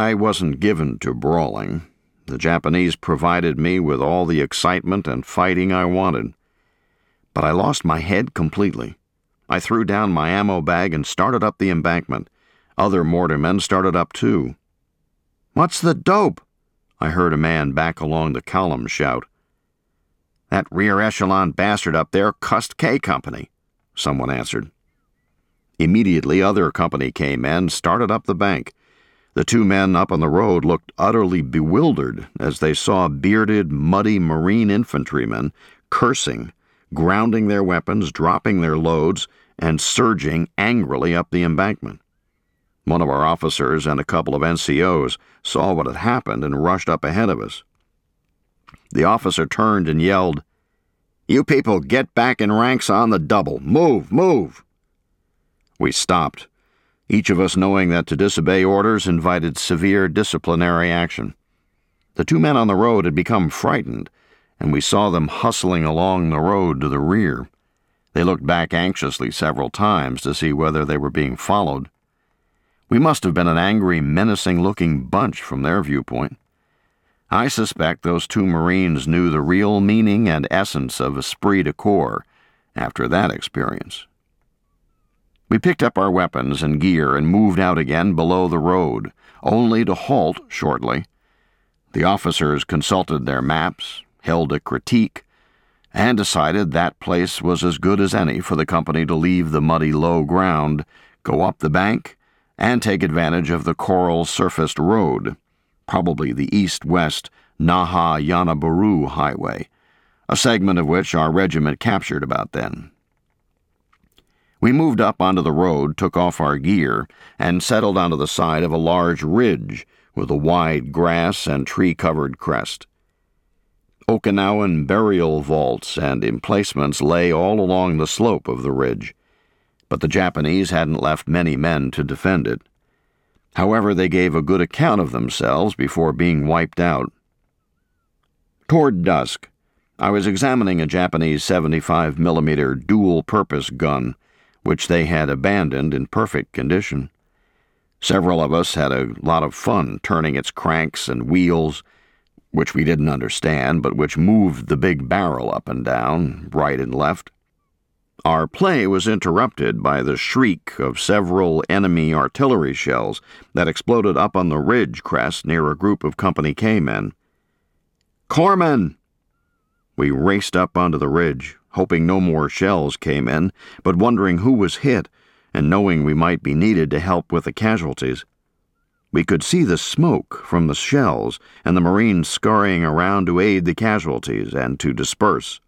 I wasn't given to brawling. The Japanese provided me with all the excitement and fighting I wanted. But I lost my head completely. I threw down my ammo bag and started up the embankment. Other mortarmen started up too. "What's the dope?" I heard a man back along the column shout. "That rear echelon bastard up there cussed K Company," someone answered. Immediately, other company came in, started up the bank. The two men up on the road looked utterly bewildered as they saw bearded, muddy Marine infantrymen cursing, grounding their weapons, dropping their loads, and surging angrily up the embankment. One of our officers and a couple of NCOs saw what had happened and rushed up ahead of us. The officer turned and yelled, "You people get back in ranks on the double. Move, move!" We stopped, each of us knowing that to disobey orders invited severe disciplinary action. The two men on the road had become frightened, and we saw them hustling along the road to the rear. They looked back anxiously several times to see whether they were being followed. We must have been an angry, menacing-looking bunch from their viewpoint. I suspect those two Marines knew the real meaning and essence of esprit de corps after that experience. We picked up our weapons and gear and moved out again below the road, only to halt shortly. The officers consulted their maps, held a critique, and decided that place was as good as any for the company to leave the muddy low ground, go up the bank, and take advantage of the coral-surfaced road, probably the east-west Naha-Yanaburu Highway, a segment of which our regiment captured about then. We moved up onto the road, took off our gear, and settled onto the side of a large ridge with a wide grass and tree-covered crest. Okinawan burial vaults and emplacements lay all along the slope of the ridge, but the Japanese hadn't left many men to defend it. However, they gave a good account of themselves before being wiped out. Toward dusk, I was examining a Japanese 75mm dual-purpose gun, which they had abandoned in perfect condition. Several of us had a lot of fun turning its cranks and wheels, which we didn't understand, but which moved the big barrel up and down, right and left. Our play was interrupted by the shriek of several enemy artillery shells that exploded up on the ridge crest near a group of Company K men. "Corpsmen!" We raced up onto the ridge, hoping no more shells came in, but wondering who was hit and knowing we might be needed to help with the casualties. We could see the smoke from the shells and the Marines scurrying around to aid the casualties and to disperse.